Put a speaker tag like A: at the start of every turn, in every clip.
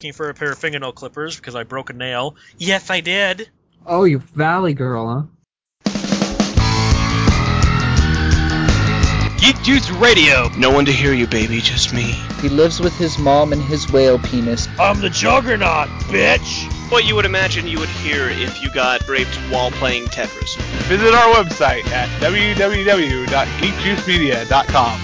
A: Looking for a pair of fingernail clippers because I broke a nail. Yes, I did.
B: Oh, you Valley girl, huh?
C: Geek Juice Radio.
D: No one to hear you, baby, just me.
E: He lives with his mom and his whale penis.
C: I'm the Juggernaut, bitch.
D: What you would imagine you would hear if you got raped while playing Tetris.
F: Visit our website at www.geekjuicemedia.com.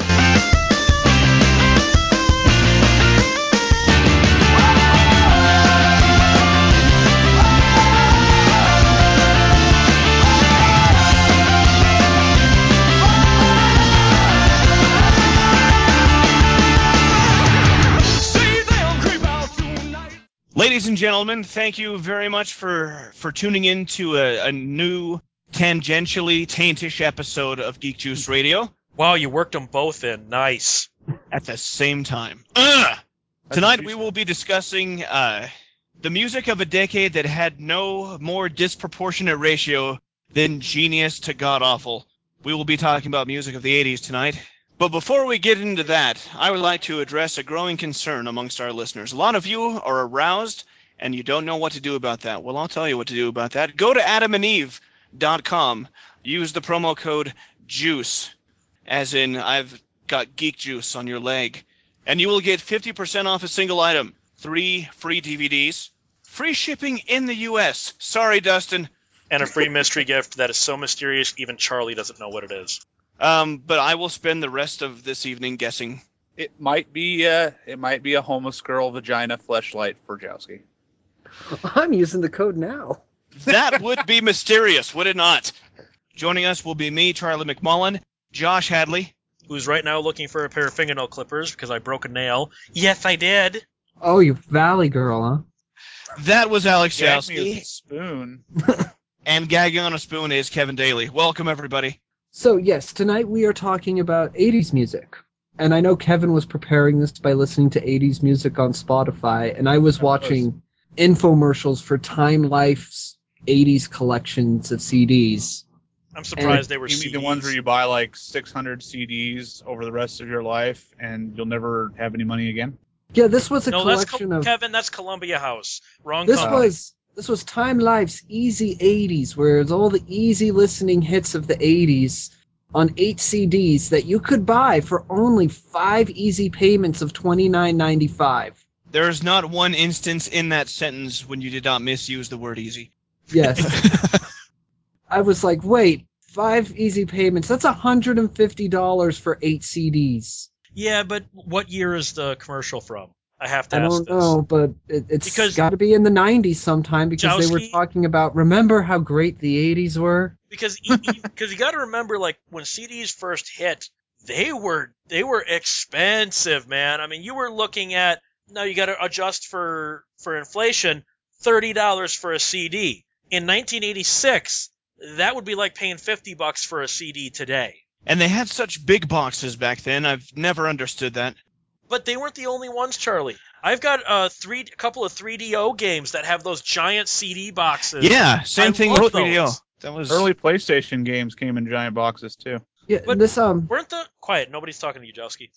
D: Ladies and gentlemen, thank you very much for tuning in to a new tangentially taintish episode of Geek Juice Radio.
A: Wow, you worked them both in. Nice.
D: At the same time. Tonight we will be discussing the music of a decade that had no more disproportionate ratio than genius to god-awful. We will be talking about music of the 80s tonight. But before we get into that, I would like to address a growing concern amongst our listeners. A lot of you are aroused, and you don't know what to do about that. Well, I'll tell you what to do about that. Go to adamandeve.com. Use the promo code JUICE, as in I've got geek juice on your leg. And you will get 50% off a single item, 3 free DVDs, free shipping in the U.S. Sorry, Dustin.
A: And a free mystery gift that is so mysterious even Charlie doesn't know what it is.
D: But I will spend the rest of this evening guessing.
F: It might be a homeless girl vagina fleshlight for Jowski.
B: I'm using the code now.
D: That would be mysterious, would it not? Joining us will be me, Charlie McMullen, Josh Hadley,
A: who's right now looking for a pair of fingernail clippers because I broke a nail. Yes, I did.
B: Oh, you Valley girl, huh?
D: That was Alex
F: Gag me with
D: Jowski.
F: a spoon.
D: And gagging on a spoon is Kevin Daly. Welcome, everybody.
B: So, yes, tonight we are talking about 80s music. And I know Kevin was preparing this by listening to 80s music on Spotify, and I was watching infomercials for Time Life's 80s collections of CDs.
A: I'm surprised they were
F: You
A: CDs.
F: mean the ones where you buy like 600 CDs over the rest of your life and you'll never have any money again?
B: Yeah, this was a collection of...
A: Kevin, that's Columbia House. Wrong
B: This
A: company.
B: This was Time Life's Easy 80s, where it's all the easy listening hits of the 80s on 8 CDs that you could buy for only 5 easy payments of $29.95.
D: There's not one instance in that sentence when you did not misuse the word easy.
B: Yes. I was like, wait, 5 easy payments, that's $150 for 8 CDs.
A: Yeah, but what year is the commercial from? I have to
B: I
A: ask
B: don't
A: this.
B: know, but it's got to be in the 90s sometime because they were talking about, remember how great the 80s were?
A: Because you got to remember, like, when CDs first hit, they were expensive, man. I mean, you were looking at, now you got to adjust for inflation, $30 for a CD. In 1986, that would be like paying $50 for a CD today.
D: And they had such big boxes back then. I've never understood that.
A: But they weren't the only ones, Charlie. I've got a couple of 3DO games that have those giant CD boxes.
D: Yeah, same thing with 3DO.
F: That was early PlayStation games came in giant boxes too.
B: Yeah,
A: but
B: this
A: weren't the quiet? Nobody's talking to you, Jowski.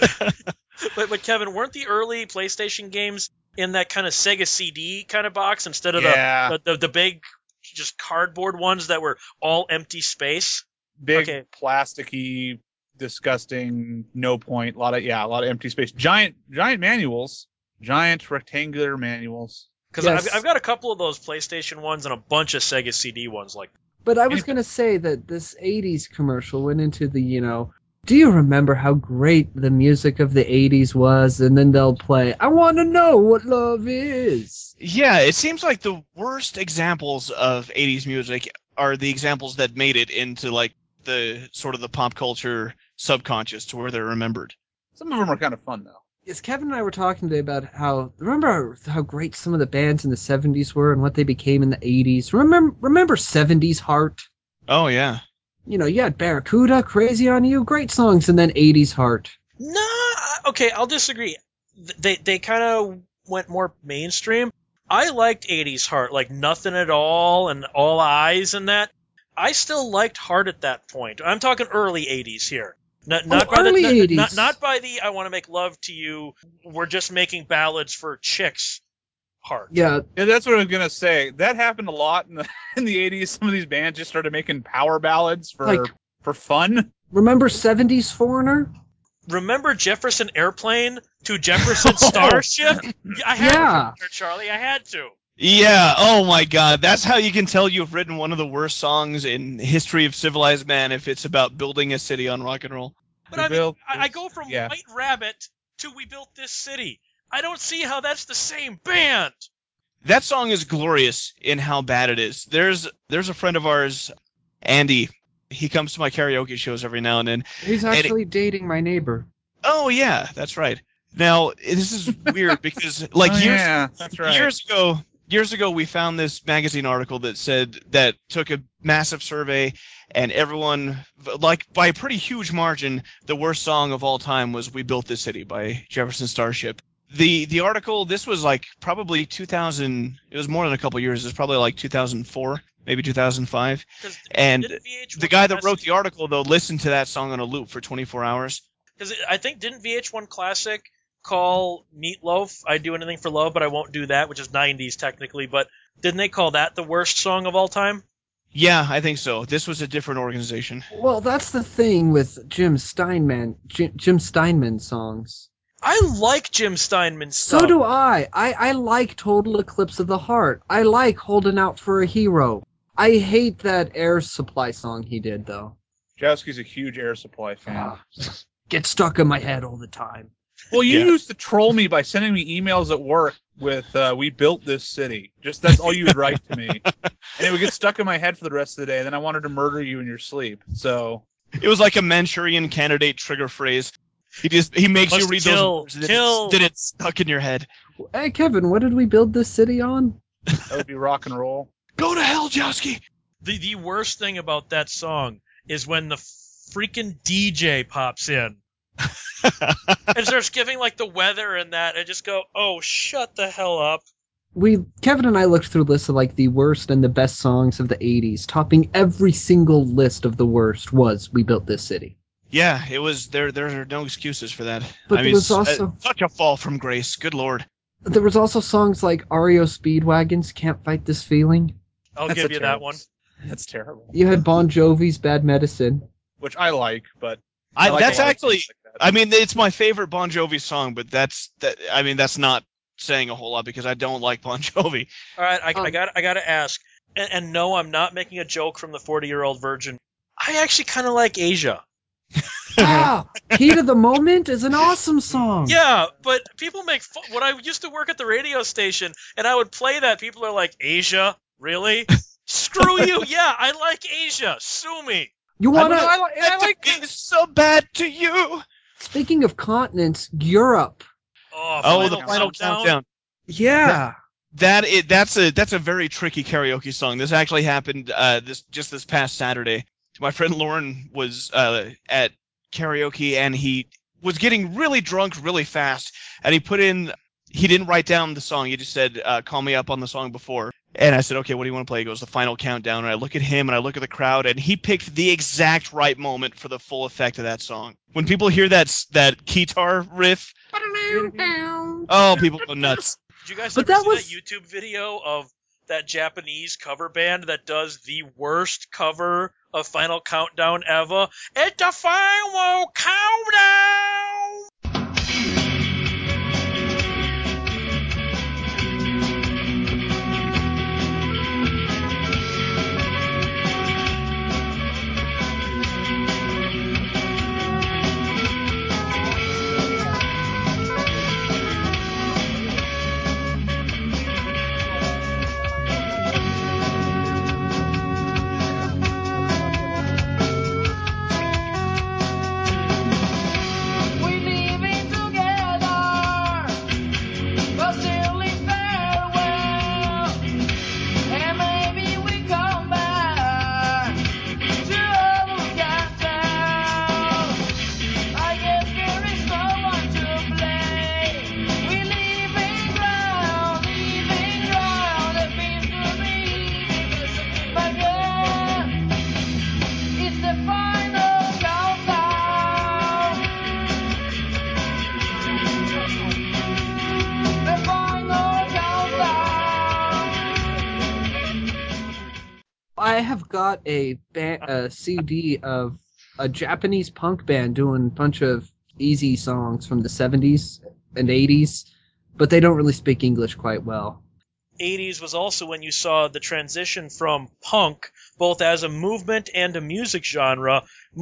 A: But Kevin, weren't the early PlayStation games in that kind of Sega CD kind of box instead of the big just cardboard ones that were all empty space?
F: Big plasticky, disgusting, no point. A lot of empty space. Giant manuals. Giant rectangular manuals.
A: Because I've got a couple of those PlayStation ones and a bunch of Sega CD ones like.
B: But I was going to say that this 80s commercial went into the, do you remember how great the music of the 80s was? And then they'll play, I want to know what love is.
D: Yeah, it seems like the worst examples of 80s music are the examples that made it into, like, the sort of the pop culture subconscious to where they're remembered.
F: Some of them are kind of fun, though.
B: Yes, Kevin and I were talking today about remember how great some of the bands in the 70s were and what they became in the 80s? Remember 70s Heart?
D: Oh, yeah.
B: You had Barracuda, Crazy on You, great songs, and then 80s Heart.
A: No, okay, I'll disagree. They kind of went more mainstream. I liked 80s Heart, like Nothing at All and All Eyes and that. I still liked Heart at that point. I'm talking early 80s here. Not by the 80s. Not by the I want to make love to you. We're just making ballads for chicks heart.
B: Yeah,
F: Yeah, that's what I was gonna say. That happened a lot in the in the 80s. Some of these bands just started making power ballads for fun.
B: remember 70s Foreigner?
A: Remember Jefferson Airplane to Jefferson Starship? Yeah, I had
B: Yeah.
A: to, Charlie. I had to.
D: Yeah, oh my god. That's how you can tell you've written one of the worst songs in history of civilized man if it's about building a city on rock and roll.
A: But
F: We
A: I mean,
F: built
A: I
F: this-
A: go from
F: yeah.
A: White Rabbit to We Built This City. I don't see how that's the same band.
D: That song is glorious in how bad it is. There's a friend of ours, Andy. He comes to my karaoke shows every now and then.
B: He's actually dating my neighbor.
D: Oh yeah, that's right. Now this is weird because like
F: Oh,
D: years
F: yeah, that's right.
D: years ago we found this magazine article that said that took a massive survey and everyone, like by a pretty huge margin, the worst song of all time was We Built This City by Jefferson Starship. The article, this was like probably 2000, it was more than a couple years, it was probably like 2004, maybe 2005.
A: 'Cause
D: And
A: didn't VH1
D: the guy that
A: Classic-
D: wrote the article though listened to that song on a loop for 24 hours.
A: Because I think didn't VH1 Classic call Meatloaf "I Do Anything for Love, but I Won't Do That," which is 90s technically, but didn't they call that the worst song of all time?
D: Yeah, I think so. This was a different organization.
B: Well, that's the thing with Jim Steinman songs.
A: I like Jim Steinman's
B: So
A: stuff.
B: do I. I like Total Eclipse of the Heart. I like Holding Out for a Hero. I hate that Air Supply song he did, though.
F: Jowski's a huge Air Supply fan.
B: Get stuck in my head all the time.
F: Well, you
D: Yeah.
F: used to troll me by sending me emails at work with "We built this city." Just that's all you would write to me, and it would get stuck in my head for the rest of the day. And then I wanted to murder you in your sleep. So
D: It was like a Manchurian Candidate trigger phrase. He makes you
A: Must
D: read
A: kill,
D: those words,
A: kill.
D: then it's stuck in your head.
B: Hey, Kevin, what did we build this city on?
F: that would be rock and roll.
D: Go to hell, Jowski!
A: The worst thing about that song is when the freaking DJ pops in and starts giving like the weather and that, and just go, "Oh, shut the hell up."
B: Kevin and I looked through lists of like the worst and the best songs of the 80s. Topping every single list of the worst was We Built This City.
D: Yeah, it was there. There are no excuses for that.
B: But
D: I
B: there
D: mean,
B: was also
D: such a fall from grace. Good lord.
B: there was also songs like REO Speedwagon's Can't Fight This Feeling.
A: I'll
F: That's
A: give
F: a
A: you that
F: terrible-
A: one.
F: That's terrible.
B: You had Bon Jovi's Bad Medicine.
F: Which I like, but I like
D: That's
F: a lot of
D: actually.
F: things like that.
D: I mean, it's my favorite Bon Jovi song, but I mean, that's not saying a whole lot because I don't like Bon Jovi.
A: All right, I got to ask, and no, I'm not making a joke from the 40-year-old virgin. I actually kind of like Asia.
B: Ah, Heat of the Moment is an awesome song.
A: Yeah, but people make fun. When I used to work at the radio station and I would play that, people are like, "Asia? Really? Screw you. Yeah, I like Asia. Sue me."
B: You wanna?
D: I like it so bad to you.
B: Speaking of continents, Europe.
D: Oh, the final countdown.
B: Yeah.
D: That's a very tricky karaoke song. This actually happened this past Saturday. My friend Lauren was at karaoke and he was getting really drunk really fast, and he didn't write down the song. He just said, "Call me up on the song before." And I said, "Okay, what do you want to play?" He goes, "The Final Countdown." And I look at him and I look at the crowd, and he picked the exact right moment for the full effect of that song. When people hear that guitar riff, oh, people go nuts.
A: Did you guys
B: But
A: ever
B: that
A: see
B: was-
A: that YouTube video of that Japanese cover band that does the worst cover of Final Countdown ever? It's the Final Countdown!
B: I have got a CD of a Japanese punk band doing a bunch of easy songs from the 70s and 80s, but they don't really speak English quite well.
A: 80s was also when you saw the transition from punk, both as a movement and a music genre,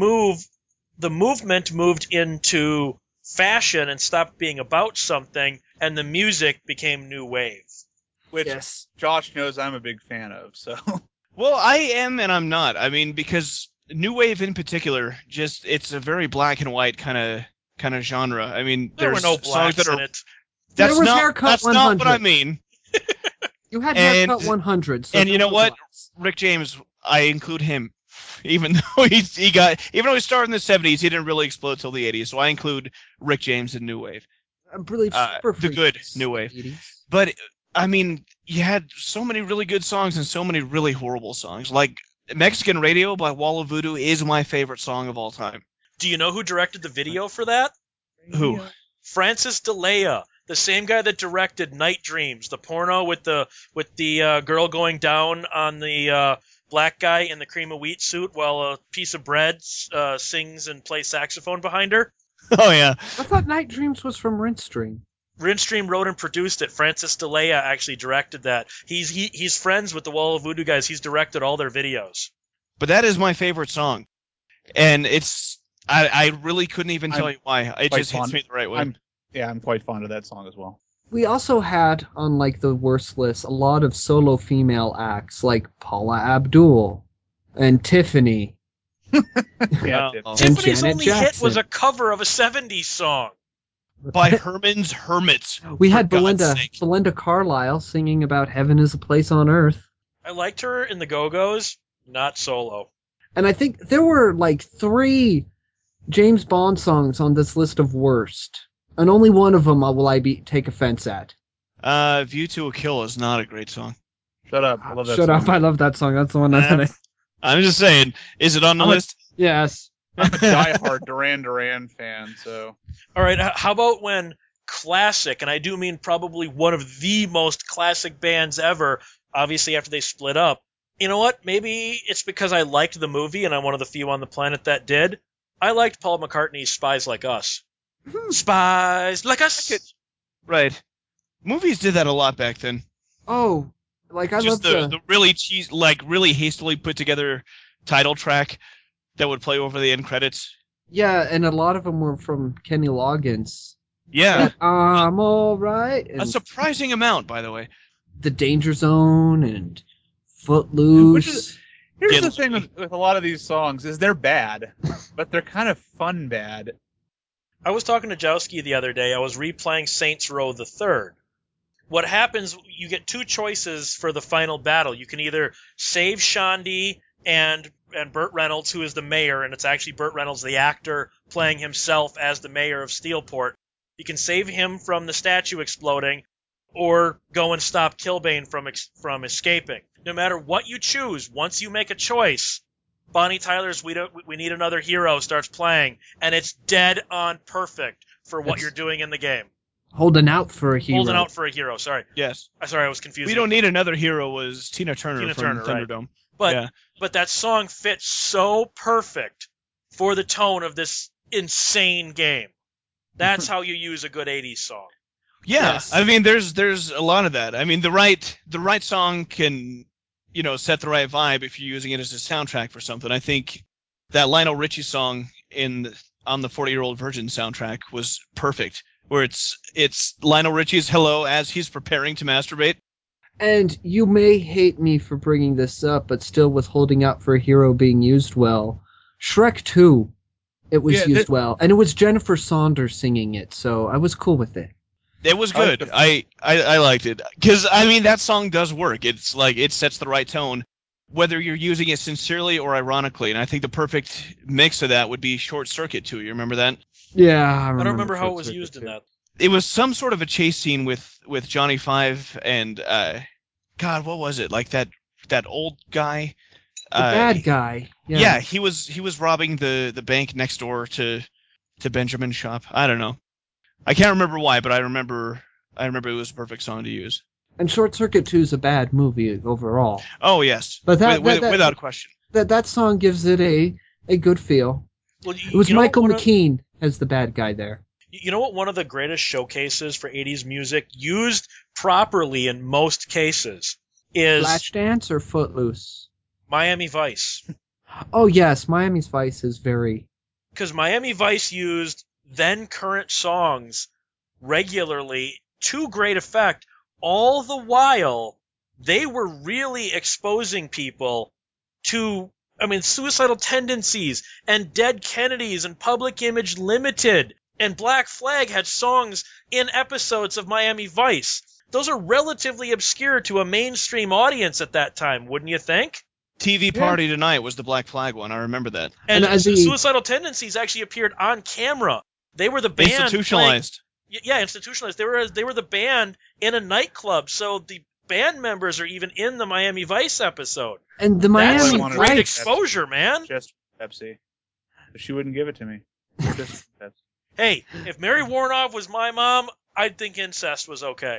A: the movement moved into fashion and stopped being about something, and the music became new wave.
F: Which
B: Yes.
F: Josh knows I'm a big fan of, so.
D: Well, I am and I'm not. I mean, because new wave in particular, it's a very black and white kind of genre. I mean,
A: There were
D: there's
A: no
D: songs
A: blacks
D: that
A: in
D: are.
A: it.
B: There
D: That's
B: was
D: not.
B: Haircut
D: That's not what I
B: 100.
D: mean.
B: You had
D: And-
B: Haircut 100. So
D: and you
B: there
D: know
B: were
D: what?
B: blacks.
D: Rick James, I include him, even though he started in the 70s, he didn't really explode till the 80s. So I include Rick James in new wave.
B: I believe Super
D: The good
B: Freaks,
D: new wave.
B: 80s.
D: But I mean, you had so many really good songs and so many really horrible songs. Like Mexican Radio by Wall of Voodoo is my favorite song of all time.
A: Do you know who directed the video for that?
D: Who?
A: Francis DeLea, the same guy that directed Night Dreams, the porno with the girl going down on the black guy in the cream of wheat suit while a piece of bread sings and plays saxophone behind her.
D: Oh yeah.
B: I thought Night Dreams was from Rinstream.
A: Rinstream wrote and produced it. Francis DeLea actually directed that. He's friends with the Wall of Voodoo guys. He's directed all their videos.
D: But that is my favorite song. And I really couldn't even tell you why. It
F: quite
D: just hits
F: fond-
D: me the right way.
F: I'm quite fond of that song as well.
B: We also had, on like the worst list, a lot of solo female acts like Paula Abdul and Tiffany.
F: Yeah,
D: Oh.
B: And
A: Tiffany's
B: Janet
A: only hit
B: Jackson.
A: was a cover of a 70s song.
D: By Herman's Hermits.
B: We
D: for
B: had
D: God's sake.
B: Belinda Carlisle singing about heaven is a place on earth.
A: I liked her in the Go-Go's, not solo.
B: And I think there were like 3 James Bond songs on this list of worst. And only one of them will I take offense at.
D: View to a Kill is not a great song.
F: Shut up. I love that
B: Shut
F: song.
B: up, I love that song. That's the one that
D: I'm just saying, is it on the
F: I'm a-
D: list?
B: Yes.
F: I'm a diehard Duran Duran fan, so.
A: All right, how about when classic, and I do mean probably one of the most classic bands ever, obviously after they split up. You know what? Maybe it's because I liked the movie and I'm one of the few on the planet that did. I liked Paul McCartney's Spies Like Us. Spies Like Us!
D: Right. Movies did that a lot back then.
B: Oh, like I love
D: Just the really really hastily put together title track that would play over the end credits.
B: Yeah, and a lot of them were from Kenny Loggins.
D: Yeah.
B: That I'm alright.
D: A surprising amount, by the way.
B: The Danger Zone and Footloose.
F: Here's
D: Yeah,
F: the thing with a lot of these songs is they're bad, but they're kind of fun bad.
A: I was talking to Jowski the other day. I was replaying Saints Row the Third. What happens, you get 2 choices for the final battle. You can either save Shandi and Burt Reynolds, who is the mayor, and it's actually Burt Reynolds, the actor, playing himself as the mayor of Steelport. You can save him from the statue exploding, or go and stop Kilbane from escaping. No matter what you choose, once you make a choice, Bonnie Tyler's We Need Another Hero starts playing, and it's dead on perfect for what you're doing in the game.
B: Holding out for a hero.
A: Holding out for a hero, sorry.
D: Yes.
A: Sorry, I was confused.
D: We Don't Need Another Hero was Tina Turner from
A: Turner, right.
D: Thunderdome.
A: But that song fits so perfect for the tone of this insane game. That's how you use a good 80s song.
D: Yeah,
B: Yes.
D: I mean, there's a lot of that. I mean, the right song can, set the right vibe if you're using it as a soundtrack for something. I think that Lionel Richie song on the 40-Year-Old Virgin soundtrack was perfect, where it's Lionel Richie's "Hello" as he's preparing to masturbate.
B: And you may hate me for bringing this up, but still with Holding Out for a Hero being used well. Shrek 2, it was used well. And it was Jennifer Saunders singing it, so I was cool with it.
D: It was good. I liked it because I mean that song does work. It's like it sets the right tone, whether you're using it sincerely or ironically. And I think the perfect mix of that would be Short Circuit too. You remember that?
B: Yeah,
A: I don't remember how it was
B: Short
A: used
B: Circuit
A: in
B: too.
A: that.
D: It was some sort of a chase scene with Johnny Five and God, what was it? Like that old guy.
B: The bad guy.
D: Yeah, he was robbing the bank next door to Benjamin's shop. I don't know. I can't remember why, but I remember it was a perfect song to use.
B: And Short Circuit 2 is a bad movie overall.
D: Oh yes,
B: But that
D: without question.
B: that song gives it a good feel.
A: Well,
B: It was
A: you know
B: Michael
A: what one of-
B: McKean as the bad guy there.
A: You know what? One of the greatest showcases for 80s music, used properly in most cases, is
B: Flashdance or Footloose?
A: Miami Vice.
B: Oh yes, Miami's Vice is very...
A: Because Miami Vice used then current songs regularly to great effect, all the while they were really exposing people to, suicidal tendencies and Dead Kennedys and Public Image Limited and Black Flag had songs in episodes of Miami Vice. Those are relatively obscure to a mainstream audience at that time, wouldn't you think?
D: TV Party Tonight was the Black Flag one. I remember that.
A: And
B: And
A: Suicidal Tendencies actually appeared on camera. They were the band
D: Institutionalized.
A: Yeah, institutionalized. They were the band in a nightclub, so the band members are even in the Miami Vice episode.
B: And the
A: That's
B: Miami
A: some great
B: Vice...
A: exposure, man.
F: Just Pepsi. But she wouldn't give it to me. Just Pepsi.
A: Hey, if Mary Warnoff was my mom, I'd think incest was okay.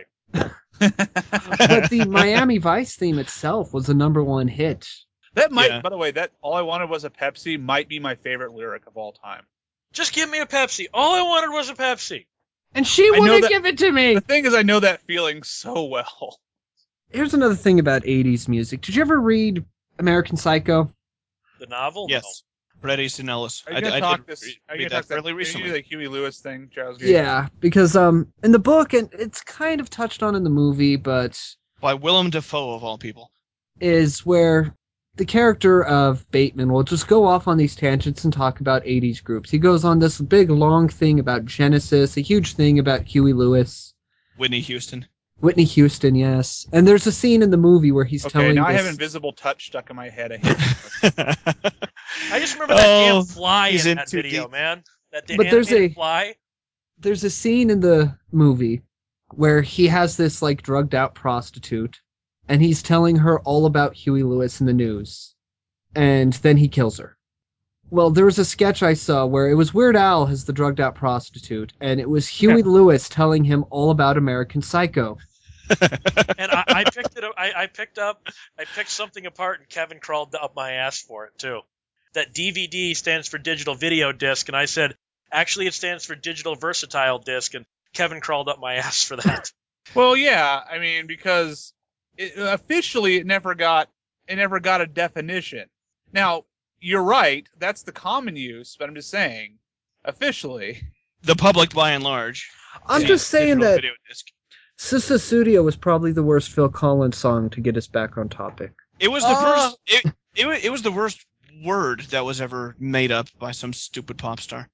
B: But the Miami Vice theme itself was a #1 hit.
F: That might,
D: Yeah.
F: by the way, that All I Wanted Was a Pepsi might be my favorite lyric of all time.
A: Just give me a Pepsi. All I wanted was a Pepsi.
B: And she
F: know
B: wouldn't
F: that-
B: give it to me!
F: The thing is, I know that feeling so well.
B: Here's another thing about 80s music. Did you ever read American Psycho?
A: The novel?
D: Yes. Bret Easton Ellis.
F: Are you gonna talk
D: did
F: this? Are you
D: read
F: gonna
D: that
F: talk
D: fairly
F: that?
D: recently.
F: The Huey Lewis thing, Charles?
B: Yeah, because in the book, and it's kind of touched on in the movie, but
D: By Willem Dafoe of all people.
B: is where the character of Bateman will just go off on these tangents and talk about 80s groups. He goes on this big long thing about Genesis, a huge thing about Huey Lewis,
D: Whitney Houston.
B: Whitney Houston, yes. And there's a scene in the movie where he's
F: Okay,
B: telling
F: now I
B: this...
F: have Invisible Touch stuck in my head. I hate it.
A: I just remember that damn
D: Oh,
A: fly
D: he's
A: in
D: in
A: that
D: too
A: video,
D: deep.
A: man. That
B: But there's
A: animated
B: a-
A: fly.
B: There's a scene in the movie where he has this like drugged out prostitute and he's telling her all about Huey Lewis in the news. And then he kills her. Well, there was a sketch I saw where it was Weird Al as the drugged out prostitute, and it was Huey Lewis telling him all about American Psycho.
A: And I picked it up. I picked something apart, and Kevin crawled up my ass for it too. That DVD stands for digital video disc, and I said, actually, it stands for digital versatile disc, and Kevin crawled up my ass for that.
F: Well, yeah, I mean, because officially it never got a definition. Now, you're right, that's the common use, but I'm just saying, officially.
D: The public, by and large.
B: I'm
D: sees
B: just saying
D: digital
B: that
D: video disc.
B: Sissa Studio was probably the worst Phil Collins song to get us back on topic.
D: It was the first. It was the worst word that was ever made up by some stupid pop star.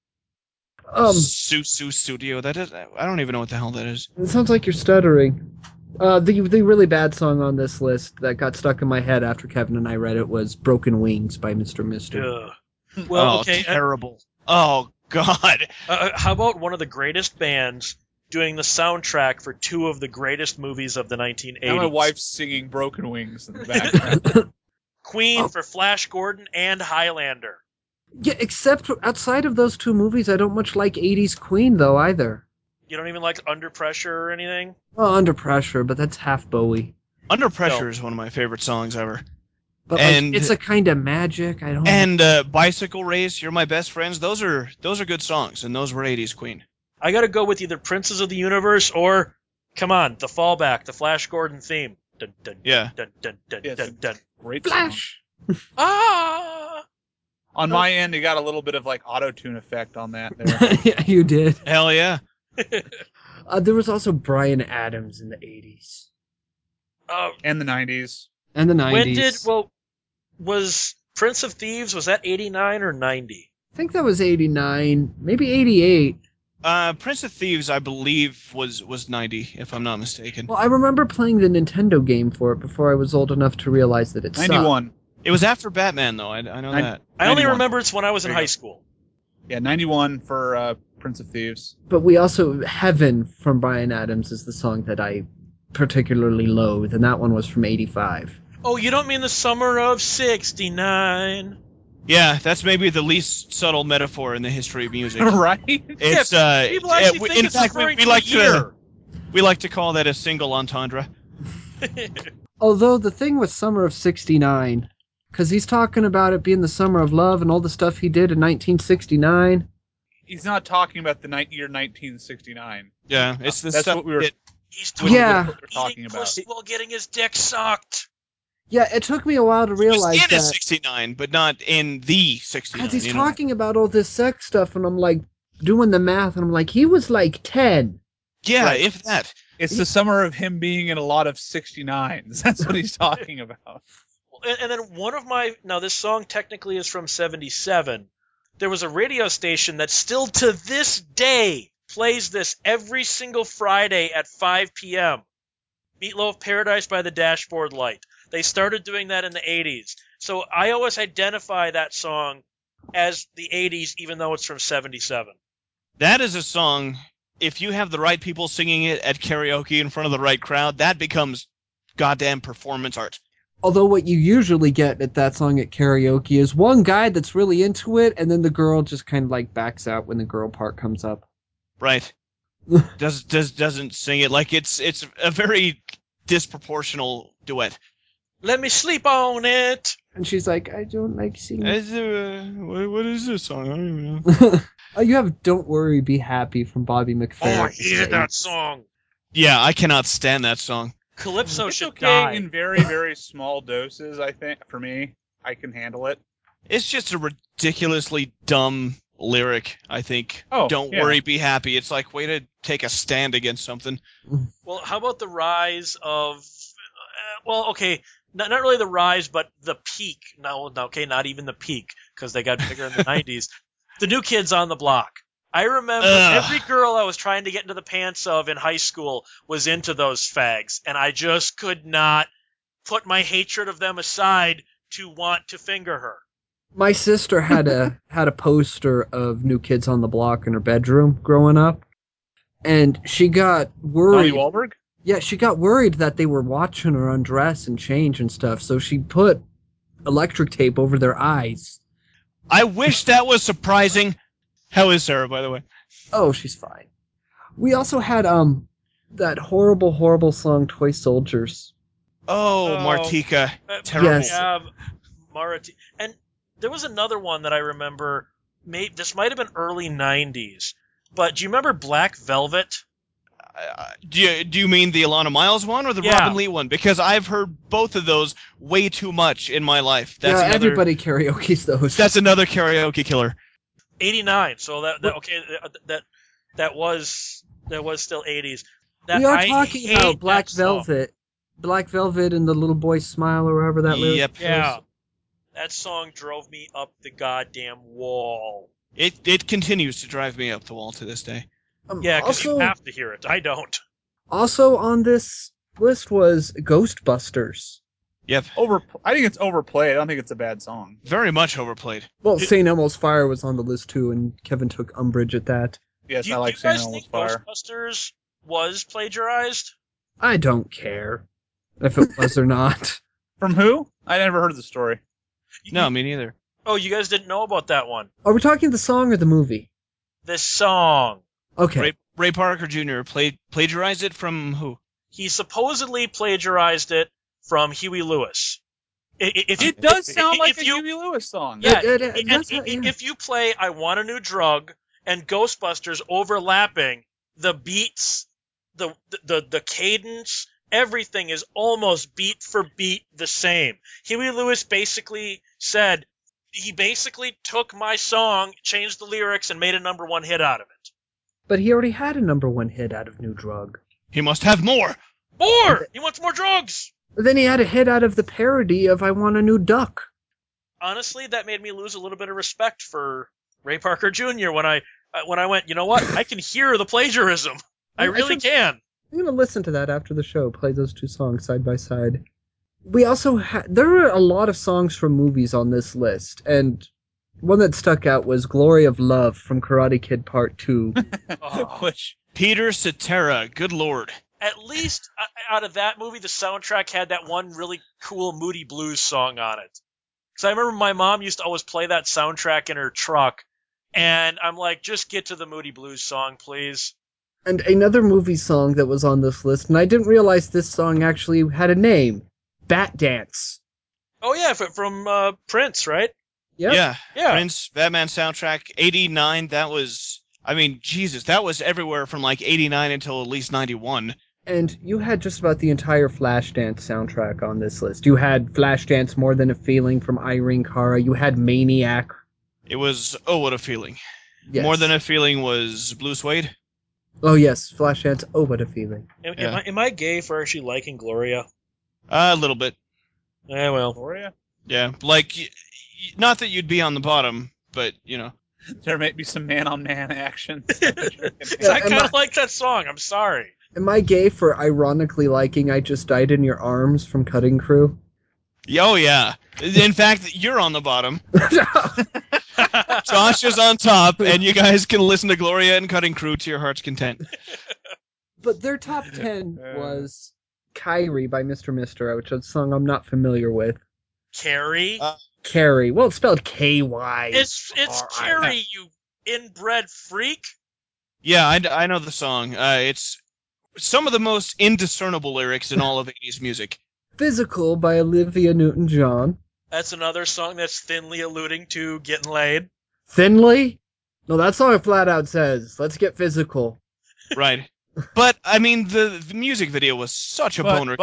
D: Su Studio. That is. I don't even know what the hell that is.
B: It sounds like you're stuttering. The really bad song on this list that got stuck in my head after Kevin and I read it was Broken Wings by Mr. Mister.
A: Ugh. Well,
D: Oh,
A: okay.
D: terrible. Oh God.
A: How about one of the greatest bands doing the soundtrack for two of the greatest movies of the 1980s?
F: Now my wife's singing Broken Wings in the background.
A: Queen for Flash Gordon and Highlander.
B: Yeah, except outside of those two movies, I don't much like 80s Queen, though, either.
A: You don't even like Under Pressure or anything?
B: Well, Under Pressure, but that's half Bowie.
D: Under Pressure is one of my favorite songs ever.
B: But
D: And-
B: it's a kind of magic. I don't.
D: And Bicycle Race, You're My Best Friends. Those are good songs, and those were 80s Queen.
A: I gotta go with either Princes of the Universe or, come on, the fallback, the Flash Gordon theme. Dun, dun,
D: Yeah.
A: dun, dun, dun,
F: Yes.
A: dun, dun.
F: Great
B: Flash.
A: Ah!
F: On my end, it got a little bit of like auto-tune effect on that there.
B: Yeah, you did.
D: Hell yeah.
B: There was also Bryan Adams in the 80s
F: And the 90s.
B: and the 90s.
A: Was Prince of Thieves, was that 89 or 90?
B: I think that was 89, maybe 88.
D: Prince of Thieves, I believe, was 90, if I'm not mistaken.
B: Well, I remember playing the Nintendo game for it before I was old enough to realize that it sucked.
F: 91.
D: It was after Batman, though. I know that.
A: I only
F: 91.
A: remember it's when I was in
F: There you
A: high
F: go.
A: school.
F: Yeah, 91 for Prince of Thieves.
B: But we also Heaven from Bryan Adams is the song that I particularly loathe, and that one was from 85.
A: Oh, you don't mean the summer of 69?
D: Yeah, that's maybe the least subtle metaphor in the history of music.
F: Right?
D: It's
A: People actually think
D: in
A: it's
D: fact
A: referring
D: we
A: to
D: like
A: a year.
D: we like to call that a single entendre.
B: Although the thing with Summer of '69, because he's talking about it being the summer of love and all the stuff he did in 1969.
F: He's not talking about the year 1969.
D: Yeah, it's the
F: That's
D: stuff
F: what we were.
D: that-
A: He's
F: With
A: talking
B: Yeah.
F: what we're talking
A: eating
F: about.
A: pussy while getting his dick sucked.
B: Yeah, it took me a while to
D: He was
B: realize
D: in a
B: that.
D: 69, but not in the 69.
B: Because he's
D: you know?
B: talking about all this sex stuff, and I'm like doing the math, and I'm like, he was like 10.
D: Yeah,
F: Right.
D: if that.
F: It's the summer of him being in a lot of 69s. That's what he's talking about.
A: And then now this song technically is from 77. There was a radio station that still to this day plays this every single Friday at 5 p.m. Meatloaf, Paradise by the Dashboard Light. They started doing that in the 80s. So I always identify that song as the 80s, even though it's from 77.
D: That is a song, if you have the right people singing it at karaoke in front of the right crowd, that becomes goddamn performance art.
B: Although what you usually get at that song at karaoke is one guy that's really into it, and then the girl just kind of like backs out when the girl part comes up.
D: Right. Doesn't sing it like it's a very disproportional duet.
A: Let me sleep on it.
B: And she's like, I don't like singing.
D: What is this song? I don't even know.
B: Oh, you have Don't Worry, Be Happy from Bobby McFerrin.
A: Oh, I hated that song.
D: Yeah, I cannot stand that song.
A: Calypso
F: It's
A: should
F: okay
A: die.
F: in very, very small doses, I think. For me, I can handle it.
D: It's just a ridiculously dumb lyric, I think.
F: Oh,
D: Don't
F: yeah.
D: worry, be happy. It's like, way to take a stand against something.
A: Well, how about the rise of... well, okay, not really the rise, but the peak. No, okay, not even the peak, because they got bigger in the 90s. The New Kids on the Block. I remember every girl I was trying to get into the pants of in high school was into those fags, and I just could not put my hatred of them aside to want to finger her.
B: My sister had a poster of New Kids on the Block in her bedroom growing up, and she got worried.
F: Donnie Wahlberg?
B: Yeah, she got worried that they were watching her undress and change and stuff, so she put electric tape over their eyes.
D: I wish that was surprising. How is Sarah, by the way?
B: Oh, she's fine. We also had that horrible song Toy Soldiers.
D: Oh,
A: Oh.
D: Martika. Terrible.
B: Yes.
A: Yeah, Marati. And there was another one that I remember. This might have been early 90s. But do you remember Black Velvet?
D: Do you mean the Alana Miles one or the
A: Yeah.
D: Robin Lee one? Because I've heard both of those way too much in my life. That's
B: Yeah,
D: another,
B: everybody karaoke's those.
D: That's another karaoke killer.
A: 89. So that was still 80s.
B: We are
A: I
B: talking
A: hate
B: about Black
A: that song.
B: Velvet. Black Velvet and the Little Boy's Smile, or wherever that lives.
D: Yep.
A: Yeah. That song drove me up the goddamn wall.
D: It continues to drive me up the wall to this day.
A: Yeah, because you
B: also,
A: have to hear it. I don't.
B: also on this list was Ghostbusters.
D: Yep.
F: I think it's overplayed. I don't think it's a bad song.
D: Very much overplayed.
B: Well, St. Elmo's Fire was on the list too, and Kevin took umbrage at that.
F: Yes,
A: Do you,
F: I like
A: do you guys
F: St. Elmo's
A: think
F: Fire.
A: Ghostbusters was plagiarized?
B: I don't care if it was or not.
F: From who? I never heard the story.
D: No, me neither.
A: Oh, you guys didn't know about that one.
B: Are we talking the song or the movie?
A: This song.
B: Okay.
D: Ray Parker Jr. Plagiarized it from who?
A: He supposedly plagiarized it from Huey Lewis.
F: It does sound like a
A: you,
F: Huey Lewis song.
A: Yeah,
B: That's not- yeah.
A: if you play I Want a New Drug and Ghostbusters overlapping, the beats, the cadence, everything is almost beat for beat the same. Huey Lewis basically said, he basically took my song, changed the lyrics, and made a #1 hit out of it.
B: But he already had a #1 hit out of New Drug.
D: He must have more.
A: More! He wants more drugs!
B: Then he had a hit out of the parody of I Want a New Duck.
A: Honestly, that made me lose a little bit of respect for Ray Parker Jr. when I went, you know what? I can hear the plagiarism. I really can.
B: I'm going to listen to that after the show, play those two songs side by side. We also there were a lot of songs from movies on this list, and one that stuck out was Glory of Love from Karate Kid Part 2.
A: Oh.
F: Which
D: Peter Cetera. Good lord.
A: At least out of that movie, the soundtrack had that one really cool Moody Blues song on it. Because I remember my mom used to always play that soundtrack in her truck, and I'm like, just get to the Moody Blues song, please.
B: And another movie song that was on this list, and I didn't realize this song actually had a name. Bat Dance.
A: Oh yeah, from Prince, right?
B: Yep.
D: Yeah.
A: Yeah.
D: Prince, Batman soundtrack, 89, that was, I mean, Jesus, that was everywhere from like 89 until at least 91.
B: And you had just about the entire Flashdance soundtrack on this list. You had Flashdance More Than a Feeling from Irene Cara. You had Maniac.
D: It was, oh, what a feeling.
B: Yes.
D: More Than a Feeling was Blue Suede.
B: Oh yes, Flashdance. Oh, what a feeling.
A: Am I gay for actually liking Gloria?
D: A little bit.
A: Well.
F: Gloria?
D: Yeah. Like, not that you'd be on the bottom, but, you know.
F: There might be some man-on-man action.
A: I kind of like that song. I'm sorry.
B: Am I gay for ironically liking I Just Died in Your Arms from Cutting Crew?
D: Oh, yeah. In fact, you're on the bottom. Josh is on top, and you guys can listen to Gloria and Cutting Crew to your heart's content.
B: But their top 10 was Kyrie by Mr. Mister, which is a song I'm not familiar with.
A: Carrie?
B: Carrie. Well, it's spelled K-Y.
A: It's Carrie, you inbred freak.
D: Yeah, I know the song. It's some of the most indiscernible lyrics in all of 80s music.
B: Physical by Olivia Newton-John.
A: That's another song that's thinly alluding to getting laid.
B: Thinly? No, that song flat out says, let's get physical.
D: Right. But, I mean, the music video was such a boner.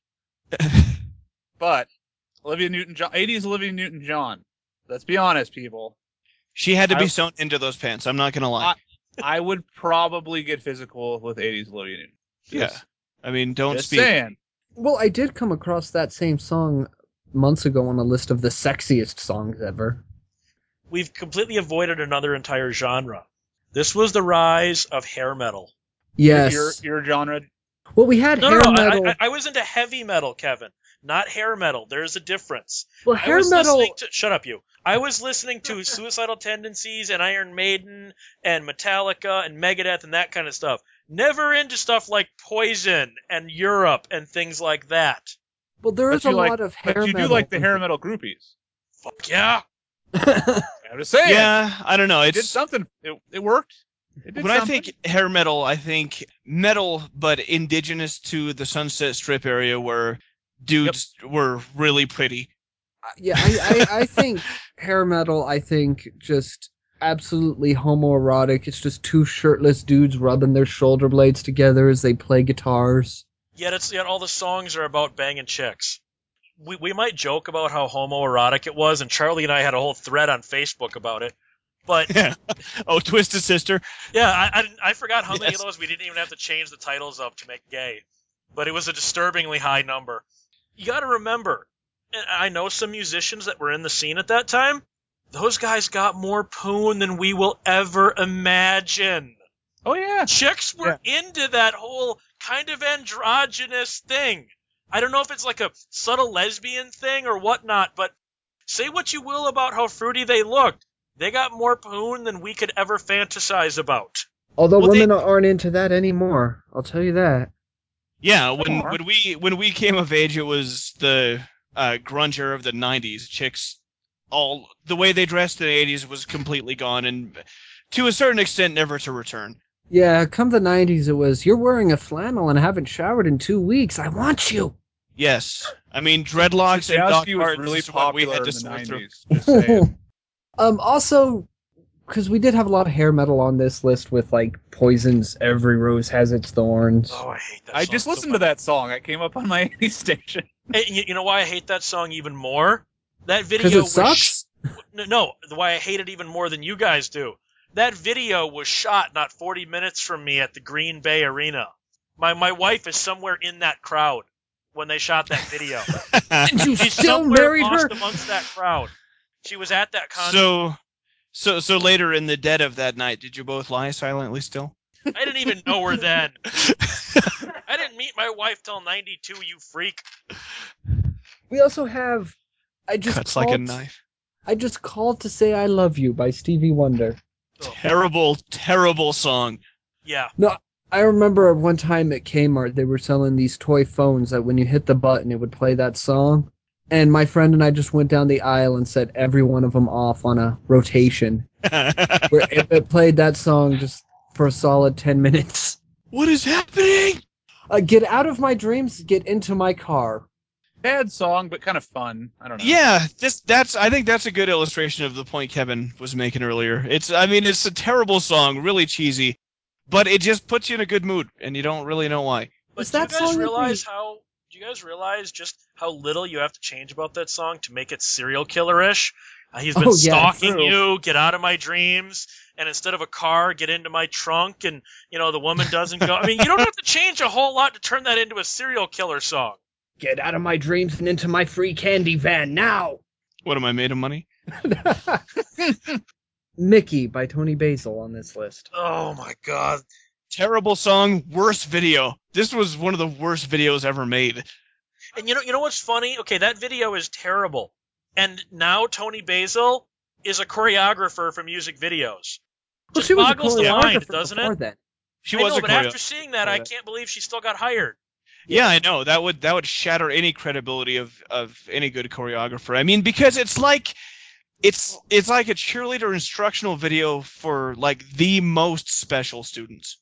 F: But, Olivia Newton-John, 80s Olivia Newton-John. Let's be honest, people.
D: She had to be sewn into those pants, I'm not gonna lie.
F: I would probably get physical with 80s Olivia Newton.
D: Yeah. I mean, don't
F: Just
D: speak.
F: saying.
B: Well, I did come across that same song months ago on a list of the sexiest songs ever.
A: We've completely avoided another entire genre. This was the rise of hair metal.
B: Yes.
F: Your genre?
B: Well, we had hair metal.
A: I was into heavy metal, Kevin, not hair metal. There's a difference.
B: Well, hair metal.
A: Shut up, you. I was listening to Suicidal Tendencies and Iron Maiden and Metallica and Megadeth and that kind of stuff. Never into stuff like Poison and Europe and things like that.
B: Well, there is a lot of hair metal.
F: But you do like the hair metal groupies.
A: Fuck yeah.
F: I'm just saying.
D: Yeah, I don't know.
F: It did something. It worked.
D: When I think hair metal, I think metal, but indigenous to the Sunset Strip area where dudes were really pretty.
B: Yeah, I think hair metal, I think just absolutely homoerotic. It's just two shirtless dudes rubbing their shoulder blades together as they play guitars.
A: Yet all the songs are about banging chicks. We might joke about how homoerotic it was, and Charlie and I had a whole thread on Facebook about it. But
D: yeah. Oh, Twisted Sister.
A: Yeah, I forgot how many of those we didn't even have to change the titles of to make gay. But it was a disturbingly high number. You got to remember, and I know some musicians that were in the scene at that time. Those guys got more poon than we will ever imagine.
F: Oh yeah,
A: chicks were into that whole kind of androgynous thing. I don't know if it's like a subtle lesbian thing or whatnot, but say what you will about how fruity they looked. They got more poon than we could ever fantasize about.
B: Although women aren't into that anymore, I'll tell you that.
D: Yeah, when we came of age, it was the grunge era of the 90s. Chicks, the way they dressed in the 80s was completely gone, and to a certain extent, never to return.
B: Yeah, come the 90s, it was, you're wearing a flannel and haven't showered in 2 weeks. I want you.
D: Yes. I mean, dreadlocks and Doc Martens
F: really
D: is what we had to
F: in the 90s.
D: through.
F: Just saying.
B: Also, because we did have a lot of hair metal on this list with, like, Poison's Every Rose Has Its Thorns.
A: Oh, I hate that
F: I
A: song.
F: just listened to that song. It came up on my 80s station.
A: Hey, you know why I hate that song even more? That video
B: Because it sucks?
A: No, why I hate it even more than you guys do. That video was shot not 40 minutes from me at the Green Bay Arena. My wife is somewhere in that crowd when they shot that video.
B: And you
A: She's
B: still
A: somewhere
B: married
A: lost
B: her?
A: amongst that crowd. She was at that concert.
D: So later in the dead of that night, did you both lie silently still?
A: I didn't even know her then. I didn't meet my wife till 92, you freak.
B: We also have...
D: Cuts like a knife.
B: I Just Called to Say I Love You by Stevie Wonder.
D: Terrible, terrible song.
A: Yeah.
B: No, I remember one time at Kmart, they were selling these toy phones that when you hit the button, it would play that song. And my friend and I just went down the aisle and set every one of them off on a rotation. Where it played that song just for a solid 10 minutes.
D: What is happening?
B: Get out of my dreams, get into my car.
F: Bad song, but kind of fun. I don't know.
D: Yeah, I think that's a good illustration of the point Kevin was making earlier. It's a terrible song, really cheesy, but it just puts you in a good mood, and you don't really know why.
A: But
B: Is
A: do you
B: that
A: guys
B: song
A: realize how? Do you guys realize just how little you have to change about that song to make it serial killer-ish? He's been
B: Oh, yeah,
A: stalking
B: true.
A: you. Get out of my dreams. And instead of a car, get into my trunk. And the woman doesn't go. I mean, you don't have to change a whole lot to turn that into a serial killer song.
B: Get out of my dreams and into my free candy van now.
D: What am I made of money?
B: Mickey by Tony Basil on this list.
A: Oh my God.
D: Terrible song, worst video. This was one of the worst videos ever made.
A: And you know what's funny? Okay, that video is terrible. And now Tony Basil is a choreographer for music videos.
B: Well,
A: Just
B: she was a
A: boggles the mind,
B: choreographer
A: doesn't
B: before
A: it?
B: then.
D: She
A: I
D: was
A: know,
D: a
A: but
D: choreo-
A: after seeing that, I can't believe she still got hired.
D: Yeah, I know. That would shatter any credibility of any good choreographer. I mean, because it's like a cheerleader instructional video for like the most special students.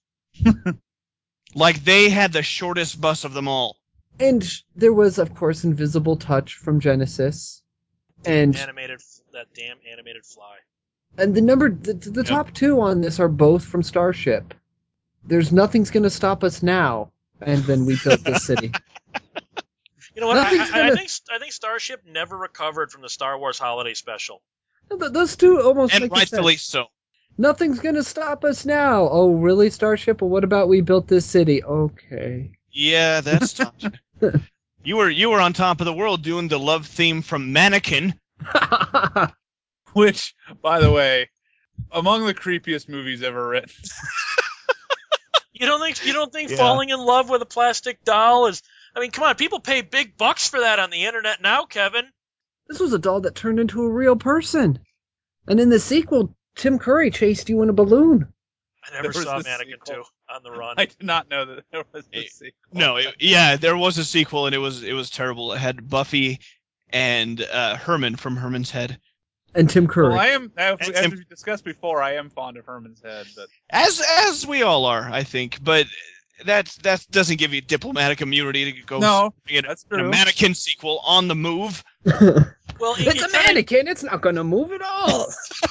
D: Like they had the shortest bus of them all.
B: And there was, of course, Invisible Touch from Genesis. And
A: That damn animated fly.
B: the top two on this are both from Starship. There's Nothing's Gonna Stop Us Now, and then We Built This City.
A: You know what?
B: Nothing's
A: I
B: gonna-
A: think Starship never recovered from the Star Wars Holiday Special.
B: Those two almost
D: And
B: make
D: rightfully
B: sense.
D: so.
B: Nothing's gonna stop us now. Oh, really, Starship? Well, what about We Built This City? Okay.
D: Yeah, that's tough. You were on top of the world doing the love theme from Mannequin.
F: Which, by the way, among the creepiest movies ever written.
A: You don't think
D: Yeah.
A: falling in love with a plastic doll is? I mean, come on, people pay big bucks for that on the internet now, Kevin.
B: This was a doll that turned into a real person. And in the sequel, Tim Curry chased you in a balloon.
A: I never
F: There was
A: saw
F: a
A: Mannequin
F: sequel.
A: 2 on the run.
F: I did not know that there was a sequel.
D: No, there was a sequel and it was terrible. It had Buffy and Herman from Herman's Head.
B: And Tim Curry.
F: Well, as
D: Tim-
F: we discussed before, I am fond of Herman's Head, but
D: As we all are, I think, but that doesn't give you diplomatic immunity to go
F: no,
D: in
F: that's
D: a
F: true.
D: Mannequin sequel on the move.
A: Well,
B: It's a mannequin. It's not going to move at all.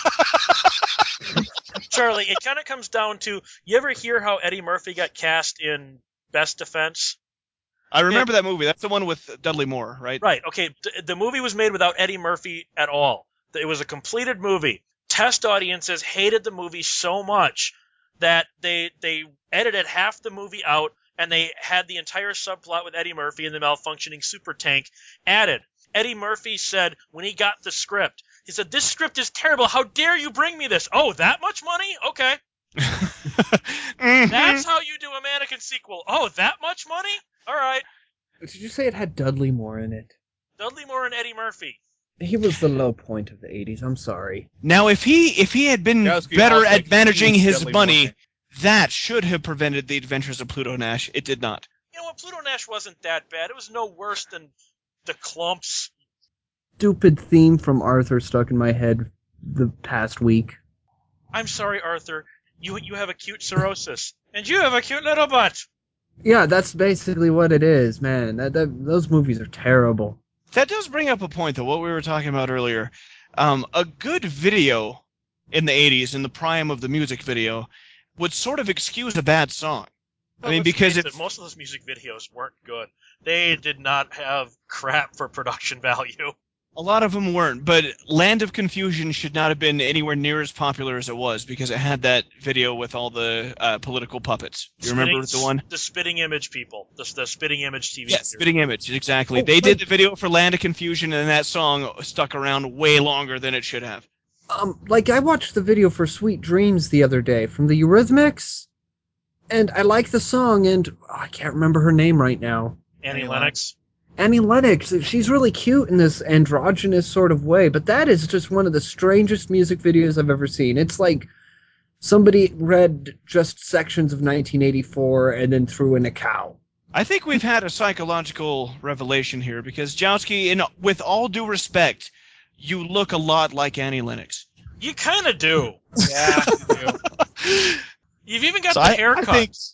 A: Charlie, it kind of comes down to, you ever hear how Eddie Murphy got cast in Best Defense?
D: I remember that movie. That's the one with Dudley Moore, right?
A: Right. Okay. The movie was made without Eddie Murphy at all. It was a completed movie. Test audiences hated the movie so much that they edited half the movie out, and they had the entire subplot with Eddie Murphy and the malfunctioning super tank added. Eddie Murphy said when he got the script, he said, "This script is terrible. How dare you bring me this? Oh, that much money? Okay.
D: Mhm.
A: That's how you do a Mannequin sequel. Oh, that much money? All right."
B: Did you say it had Dudley Moore in it?
A: Dudley Moore and Eddie Murphy.
B: He was the low point of the 80s. I'm sorry.
D: Now, if he had been
F: Kowski,
D: better
F: I'll take
D: at managing
F: huge
D: his
F: Dudley
D: money,
F: Moore.
D: that should have prevented the adventures of Pluto Nash. It did not.
A: You know what? Pluto Nash wasn't that bad. It was no worse than the Clumps.
B: Stupid theme from Arthur stuck in my head the past week.
A: I'm sorry, Arthur. You have acute cirrhosis. And you have a cute little butt.
B: Yeah, that's basically what it is, man. Those movies are terrible.
D: That does bring up a point, though, what we were talking about earlier. A good video in the 80s, in the prime of the music video, would sort of excuse a bad song. I mean,
A: let's
D: because
A: face
D: if
A: it, most of those music videos weren't good. They did not have crap for production value.
D: a lot of them weren't, but Land of Confusion should not have been anywhere near as popular as it was because it had that video with all the political puppets. You remember the one?
A: The Spitting Image people. The Spitting Image TV
D: Yeah,
A: series.
D: Spitting Image, exactly.
B: Oh,
D: they
B: wait.
D: did the video for Land of Confusion, and that song stuck around way longer than it should have.
B: I watched the video for Sweet Dreams the other day from the Eurythmics, and I like the song, and I can't remember her name right now.
A: Annie Lennox.
B: Annie Lennox, she's really cute in this androgynous sort of way, but that is just one of the strangest music videos I've ever seen. It's like somebody read just sections of 1984 and then threw in a cow.
D: I think we've had a psychological revelation here because, Jowski, with all due respect, you look a lot like Annie Lennox.
A: You kind of do.
F: Yeah, you do.
A: You've even got
D: So
A: the
D: I
A: haircut.
D: think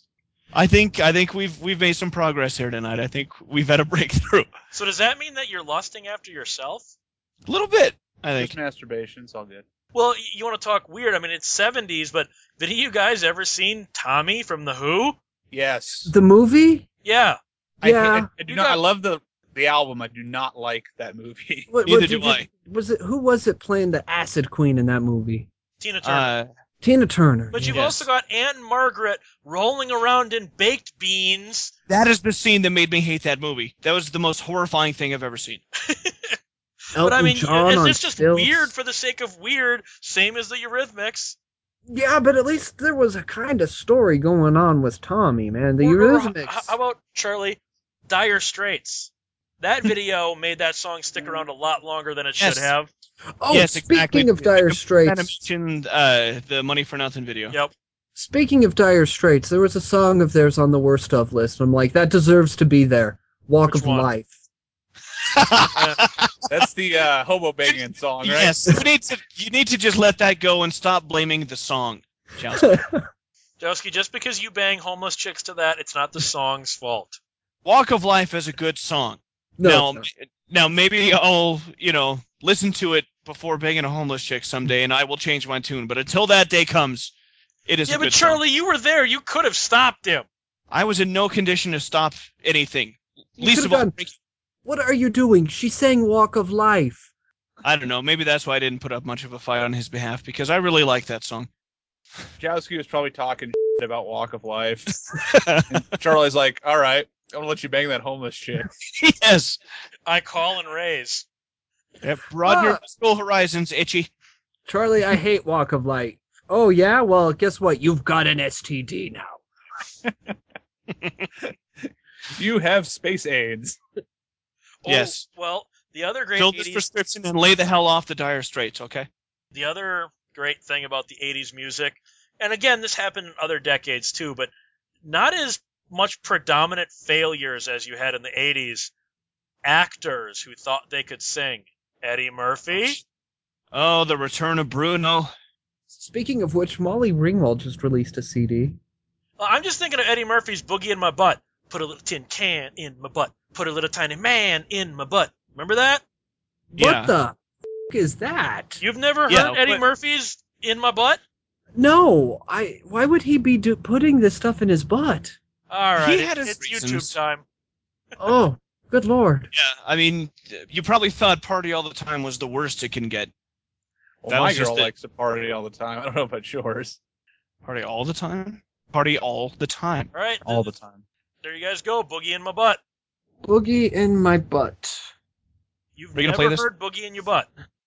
D: I think we've made some progress here tonight. I think we've had a breakthrough.
A: So does that mean that you're lusting after yourself?
D: A little bit, I
F: Just
D: think.
F: masturbation. It's all good.
A: Well, you want to talk weird? I mean, it's 70s, but have any of you guys ever seen Tommy from The Who?
F: Yes.
B: The movie?
A: Yeah.
B: Yeah.
F: I do
A: You
F: not. I
A: got-
F: love the album. I do not like that movie.
D: Neither do I.
B: Who was it playing the Acid Queen in that movie?
A: Tina Turner.
B: Tina Turner.
A: But you've
D: yes.
A: also got Aunt Margaret rolling around in baked beans.
D: That is the scene that made me hate that movie. That was the most horrifying thing I've ever seen.
A: But I
B: Elton
A: mean,
B: John on
A: it's just
B: stilts.
A: weird for the sake of weird, same as the Eurythmics.
B: Yeah, but at least there was a kind of story going on with Tommy, man. The
A: Or
B: Eurythmics.
A: how about, Charlie, Dire Straits? That video made that song stick around a lot longer than it
D: Yes.
A: should have.
B: Oh,
D: yes,
B: speaking
D: exactly.
B: of Dire
D: Kind of
B: Straits.
D: mentioned the Money for Nothing video.
A: Yep.
B: Speaking of Dire Straits, there was a song of theirs on the worst of list. I'm like, that deserves to be there. Walk
A: Which
B: of
A: one?
B: Life.
F: That's the hobo banging song, right?
D: Yes, you need to just let that go and stop blaming the song, Chelsea.
A: Jowski, just because you bang homeless chicks to that, it's not the song's fault.
D: Walk of Life is a good song.
B: No,
D: Now maybe I'll, listen to it before banging a homeless chick someday, and I will change my tune. But until that day comes, it is
A: Yeah,
D: a
A: but
D: good
A: Charlie,
D: song.
A: you were there. You could have stopped him.
D: I was in no condition to stop anything.
B: You
D: Least
B: could've
D: of all,
B: done- What are you doing? She sang Walk of Life.
D: I don't know. Maybe that's why I didn't put up much of a fight on his behalf, because I really like that song.
F: Jowski was probably talking about Walk of Life. And Charlie's like, all right, I'm going to let you bang that homeless chick.
D: Yes.
A: I call and raise.
D: Yep. Broaden your
B: Ah.
D: musical horizons, Itchy.
B: Charlie, I hate Walk of Life. Oh, yeah? Well, guess what? You've got an STD now.
F: You have space AIDS.
D: Yes.
A: Well, the other great
D: Fill this
A: 80s
D: prescription and lay the hell off the Dire Straits, okay?
A: The other great thing about the 80s music, and again, this happened in other decades too, but not as much predominant failures as you had in the 80s. Actors who thought they could sing. Eddie Murphy.
D: Oh, the return of Bruno.
B: Speaking of which, Molly Ringwald just released a CD.
A: I'm just thinking of Eddie Murphy's Boogie in My Butt. Put a little tin can in my butt. Put a little tiny man in my butt. Remember that?
D: Yeah.
B: What the f*** is that?
A: You've never
D: Yeah,
A: heard Eddie
D: but-
A: Murphy's In My Butt?
B: No, why would he be putting this stuff in his butt?
A: All right,
D: He had his
A: it's
D: reasons.
A: YouTube time.
B: Oh, good lord.
D: Yeah, I mean, you probably thought Party All the Time was the worst it can get.
F: Well,
D: That
F: my
D: was just
F: girl
D: it.
F: likes to party all the time. I don't know about yours.
D: Party all the time? Party all the time.
A: All right,
F: All the time.
A: there you guys go. Boogie in My Butt.
B: Boogie in my butt.
A: You've
D: Are you gonna
A: never
D: play this?
A: heard Boogie in Your Butt.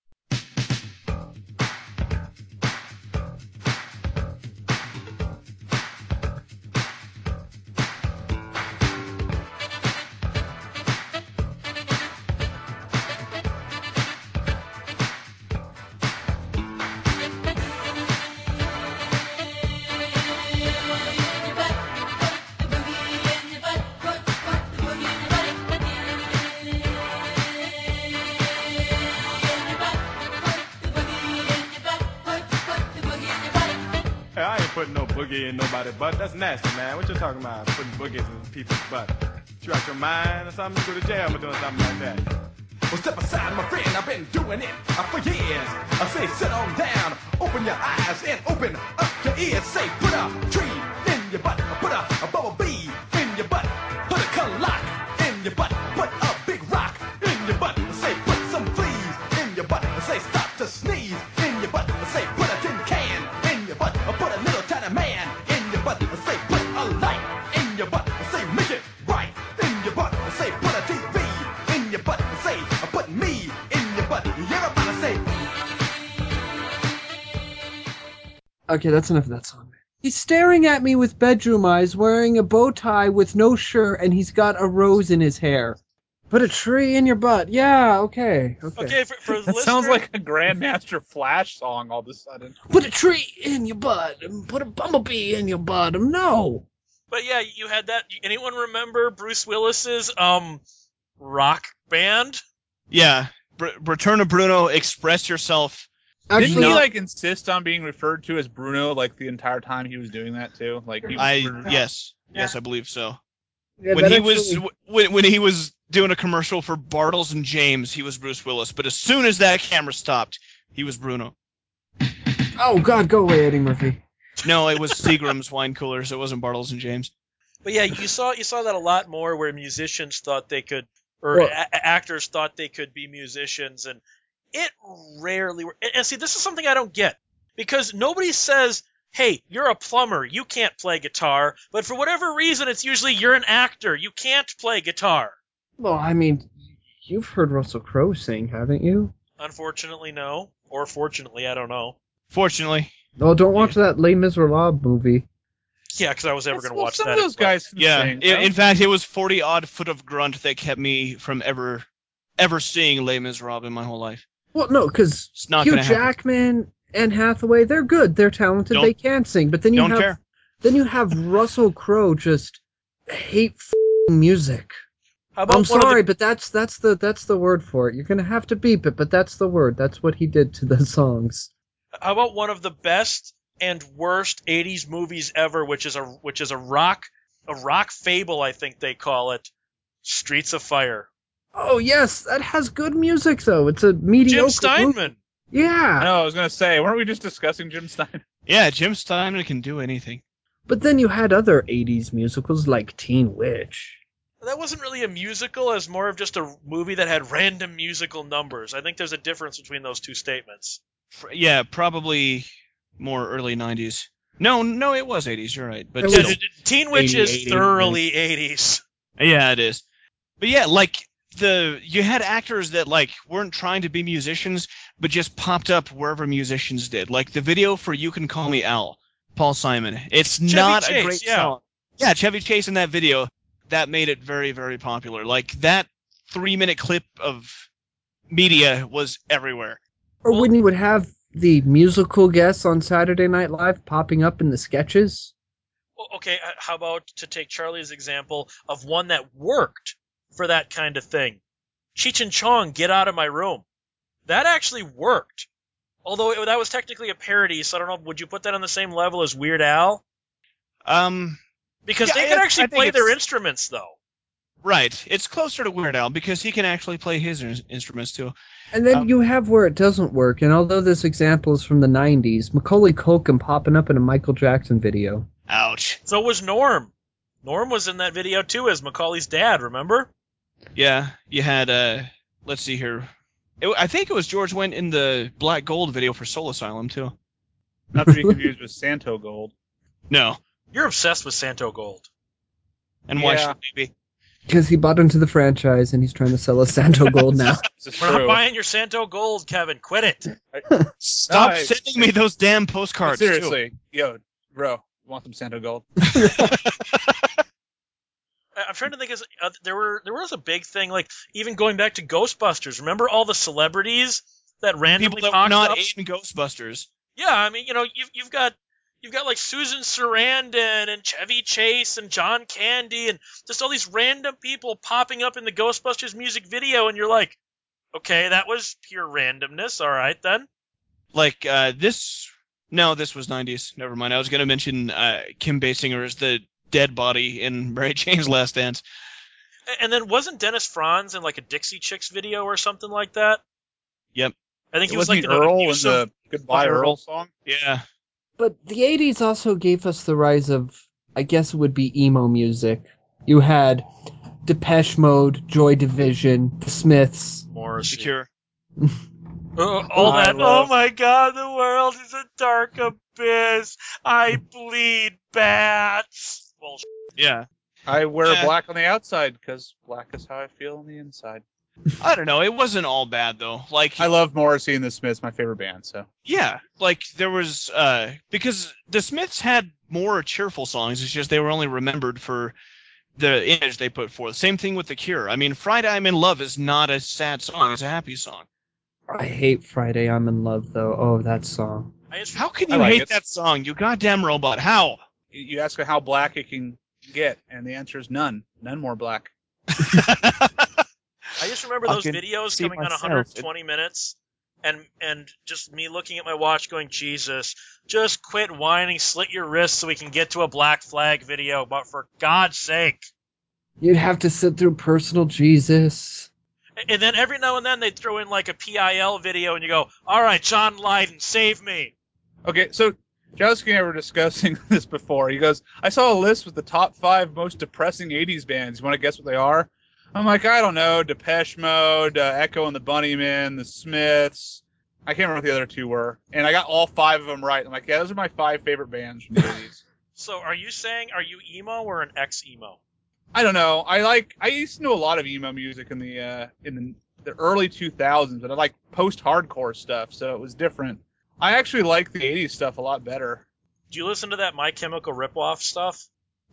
G: Hey, I ain't putting no boogie in nobody's butt. That's nasty, man. What you talking about? Putting boogies in people's butt. You out your mind or something? You go to jail for doing something like that.
H: Well, step aside, my friend, I've been doing it for years. I say, sit on down, open your eyes and open up your ears. Say, put a tree in your butt, put a bubble bee in your butt, put a clock in your butt, put a big rock in your butt. Say, put some fleas in your butt. Say, stop to sneeze in your butt. Say, put a tin can in your butt, put a little tiny man in your butt. Say, put a light in your butt. Say, make it right in your butt. Say, put a TV in your butt. Say, put me in your butt. Everybody say.
B: Okay, that's enough of that song. He's staring at me with bedroom eyes, wearing a bow tie with no shirt, and he's got a rose in his hair. Put a tree in your butt. Yeah, okay.
A: Okay, for the
F: That
A: listener,
F: sounds like a Grandmaster Flash song all of a sudden.
B: Put a tree in your butt. Put a bumblebee in your butt. No.
A: But yeah, you had that. Anyone remember Bruce Willis's rock band?
D: Yeah. Return of Bruno, Express Yourself.
F: Didn't
B: Actually,
F: he insist on being referred to as Bruno the entire time he was doing that too?
D: Yes, I believe so.
B: yeah,
D: When
B: that
D: he
B: actually-
D: was when he was doing a commercial for Bartles and James, he was Bruce Willis. But as soon as that camera stopped, he was Bruno.
B: Oh God, go away, Eddie Murphy.
D: No, it was Seagram's wine coolers. It wasn't Bartles and James.
A: But yeah, you saw that a lot more where musicians thought they could, or
B: Well-
A: actors thought they could be musicians, and it rarely. And see, this is something I don't get, because nobody says, "Hey, you're a plumber, you can't play guitar," but for whatever reason, it's usually you're an actor, you can't play guitar.
B: Well, I mean, you've heard Russell Crowe sing, haven't you?
A: Unfortunately, no, or fortunately, I don't know.
D: Fortunately,
B: Oh, don't watch that Les Miserables movie.
A: Yeah, because I was ever going to watch
F: some
A: that.
F: of those guys can
D: yeah.
F: sing.
D: In fact, it was 40 odd foot of grunt that kept me from ever seeing Les Miserables in my whole life.
B: Well, no, because
D: It's not
B: Hugh
D: going to happen.
B: Jackman and Hathaway, they're good, they're talented,
D: Don't-
B: they can sing. But then you
D: Don't
B: have
D: care.
B: Russell Crowe just hate music.
A: How about
B: I'm
A: one of the-
B: sorry, but that's the word for it. You're gonna have to beep it, but that's the word. That's what he did to the songs.
A: How about one of the best and worst '80s movies ever, which is a rock fable, I think they call it, Streets of Fire.
B: Oh yes, that has good music though. It's a mediocre
A: Jim Steinman.
B: movie. Yeah,
F: No, I was going to say, weren't we just discussing Jim Stein?
D: Yeah, Jim Steinman can do anything.
B: but then you had other '80s musicals like Teen Witch.
A: That wasn't really a musical, as more of just a movie that had random musical numbers. I think there's a difference between those two statements.
D: Yeah, probably more early 90s. No, it was 80s, you're right. But
B: It
D: still.
B: was-
A: Teen Witch is
B: 80,
A: thoroughly '80s.
D: Yeah, it is. But yeah, you had actors that weren't trying to be musicians, but just popped up wherever musicians did. Like the video for "You Can Call Me Al," Paul Simon. It's
A: Chevy
D: not
A: Chase,
D: a great
A: yeah.
D: song. Yeah, Chevy Chase in that video, that made it very, very popular. That 3-minute clip of media was everywhere.
B: Or when you would have the musical guests on Saturday Night Live popping up in the sketches.
A: Well, okay, how about to take Charlie's example of one that worked for that kind of thing? Cheech and Chong, Get Out of My Room. That actually worked. Although that was technically a parody, so I don't know, would you put that on the same level as Weird Al? Because
D: Yeah,
A: they could
D: I
A: actually
D: think
A: play their
D: it's-
A: instruments, though.
D: Right. It's closer to Weird Al because he can actually play his instruments too.
B: And then you have where it doesn't work, and although this example is from the 90s, Macaulay Culkin popping up in a Michael Jackson video.
D: Ouch.
A: So was Norm. Norm was in that video, too, as Macaulay's dad, remember?
D: Yeah, you had, let's see here. I think it was George Wendt in the Black Gold video for Soul Asylum, too.
F: Not to be confused with Santo Gold.
D: No.
A: You're obsessed with Santo Gold.
D: And why
F: Yeah.
D: should we be?
B: Because he bought into the franchise, and he's trying to sell us Santo Gold now.
F: This is
A: We're not
F: true.
A: buying your Santo Gold, Kevin. Quit it.
D: Stop
F: No,
D: sending me those damn postcards, too.
F: Seriously. Yo, bro, you want some Santo Gold?
A: I'm trying to think. There was a big thing, even going back to Ghostbusters. Remember all the celebrities that randomly
D: People that were
A: popped
D: not
A: up?
D: in Ghostbusters.
A: Yeah, I mean, you've got like Susan Sarandon and Chevy Chase and John Candy and just all these random people popping up in the Ghostbusters music video, and you're like, okay, that was pure randomness. All right, then.
D: This was 90s. Never mind. I was going to mention Kim Basinger as the dead body in Mary Jane's Last Dance.
A: And then wasn't Dennis Franz in like a Dixie Chicks video or something like that?
D: Yep.
A: I think he
F: It
A: was
F: wasn't
A: like in
F: Earl in
A: abusive-
F: the Goodbye
D: Earl.
F: Earl song?
D: Yeah.
B: But the 80s also gave us the rise of, I guess it would be emo music. You had Depeche Mode, Joy Division, The Smiths.
A: Morrissey.
D: The Cure.
A: All
F: I
A: that.
F: love-
A: Oh my God, the world is a dark abyss. I bleed bats. Bullshit.
D: Yeah.
F: I wear
D: Yeah.
F: black on the outside because black is how I feel on the inside.
D: I don't know. It wasn't all bad, though.
F: I love Morrissey and the Smiths, my favorite band, so.
D: Yeah, there was because the Smiths had more cheerful songs. It's just they were only remembered for the image they put forth. Same thing with The Cure. I mean, Friday I'm in Love is not a sad song; it's a happy song.
B: I hate Friday I'm in Love, though. Oh, that song.
D: How can
F: I
D: you
F: like
D: hate
F: it.
D: that song? You goddamn robot! How?
F: You ask her how black it can get, and the answer is none. None more black.
A: I just remember those
D: I can
A: videos
D: see
A: coming on
D: myself.
A: 120 minutes, and just me looking at my watch going, Jesus, just quit whining, slit your wrists so we can get to a Black Flag video, but for God's sake.
B: You'd have to sit through Personal Jesus.
A: And then every now and then they throw in like a PIL video and you go, all right, John Lydon, save me.
F: Okay, so Jowski and I were discussing this before. He goes, I saw a list with the top 5 most depressing 80s bands. You want to guess what they are? I'm like, I don't know. Depeche Mode, Echo and the Bunnymen, the Smiths. I can't remember what the other 2 were. And I got all 5 of them right. I'm like, yeah, those are my 5 favorite bands from the 80s.
A: So are you saying, are you emo or an ex-emo?
F: I don't know. I used to know a lot of emo music in the early 2000s, but I like post-hardcore stuff, so it was different. I actually like the 80s stuff a lot better.
A: Do you listen to that My Chemical Ripoff stuff?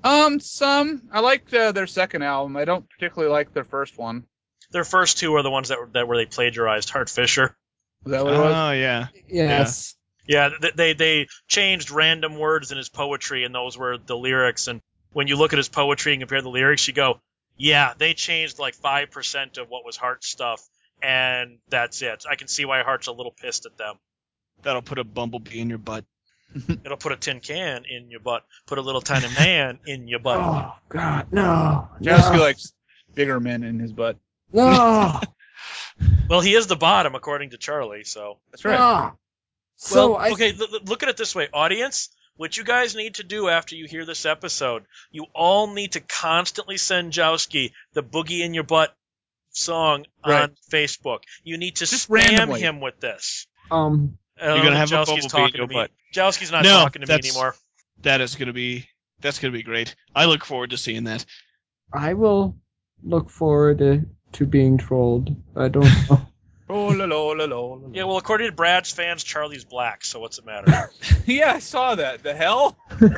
F: Some. I liked their second album. I don't particularly like their first one.
A: Their first 2 are the ones that where they plagiarized Hart Fisher.
F: Is that what it was?
D: Oh, yeah.
B: Yes.
A: Yeah, they changed random words in his poetry, and those were the lyrics. And when you look at his poetry and compare the lyrics, you go, yeah, they changed like 5% of what was Hart's stuff, and that's it. I can see why Hart's a little pissed at them.
D: That'll put a bumblebee in your butt.
A: It'll put a tin can in your butt. Put a little tiny man in your butt.
B: Oh, God, no.
F: Jowski
B: No.
F: likes bigger men in his butt.
B: No.
A: Well, he is the bottom, according to Charlie, so.
F: That's right.
B: No. So
A: Well, okay, look at it this way. Audience, what you guys need to do after you hear this episode, you all need to constantly send Jowski the Boogie in Your Butt song
F: Right.
A: on Facebook. You need to
F: Just
A: spam
F: randomly.
A: him with this.
D: You're gonna have a
A: Jowski's
D: bumblebee
A: talking
D: in your
A: to me.
D: butt.
A: Jowski's not
D: No,
A: talking to me
D: that's-
A: anymore.
D: That's gonna be great. I look forward to seeing that.
B: I will look forward to being trolled. I don't know.
F: Oh, la, la, la, la, la.
A: Yeah, well, according to Brad's fans, Charlie's black, so what's the matter?
F: Yeah, I saw that. The hell?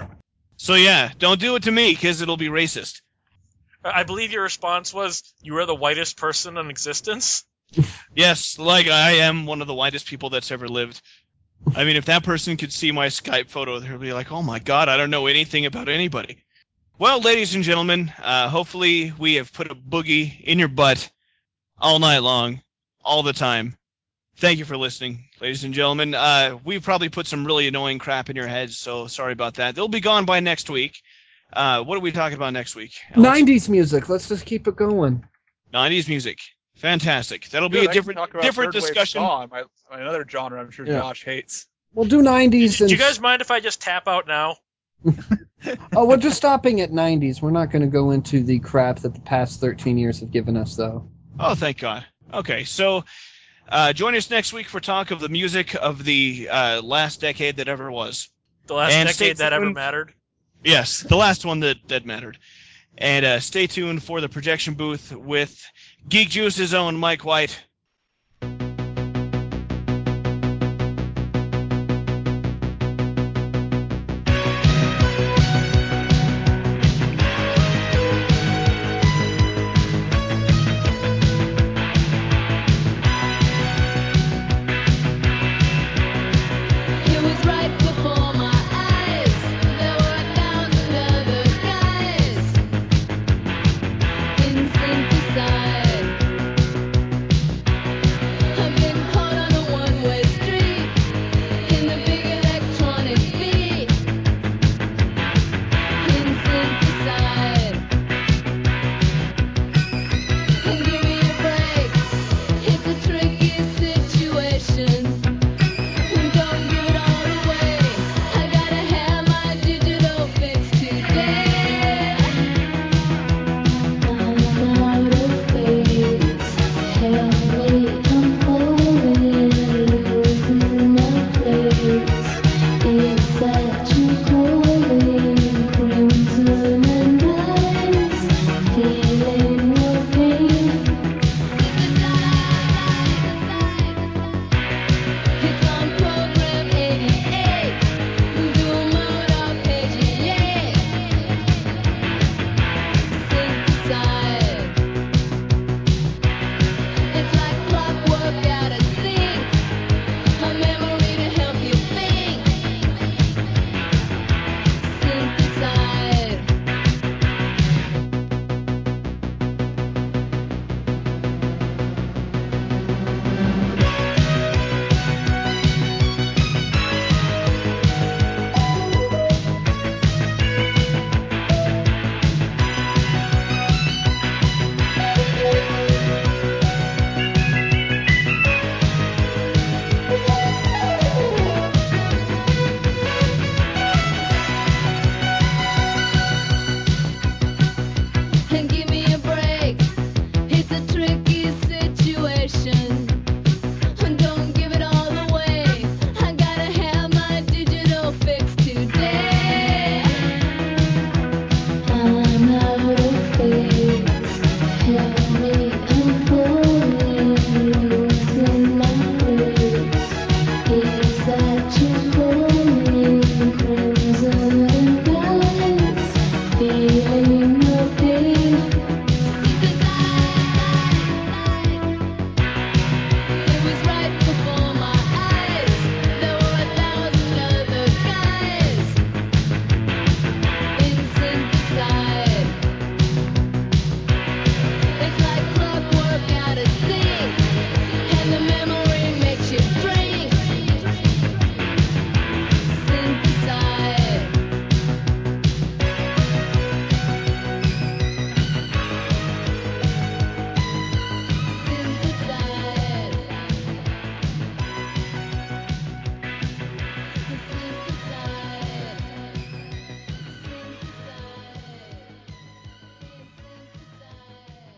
D: So yeah, don't do it to me, because it'll be racist.
A: I believe your response was, you are the whitest person in existence?
D: Yes, like I am one of the whitest people that's ever lived. I mean, if that person could see my Skype photo, they'd be like, oh my God, I don't know anything about anybody. Well, ladies and gentlemen, hopefully we have put a boogie in your butt all night long, all the time. Thank you for listening, ladies and gentlemen. We've probably put some really annoying crap in your heads, so sorry about that. They'll be gone by next week. What are we talking about next week, Alex?
B: 90s music. Let's just keep it going.
D: 90s music. Fantastic. That'll
F: Good,
D: be a
F: I can
D: different
F: talk about
D: different
F: third wave
D: discussion.
F: ska, another genre I'm sure
B: Yeah.
F: Josh hates.
B: We'll do 90s.
A: Do
B: And
A: you guys mind if I just tap out now?
B: Oh, we're just stopping at 90s. We're not going to go into the crap that the past 13 years have given us, though.
D: Oh, thank God. Okay, so join us next week for talk of the music of the last decade that ever was.
A: The last
D: And stay
A: decade that ever
D: tuned.
A: mattered?
D: Yes, the last one that mattered. And stay tuned for the projection booth with Geek Juice's own Mike White.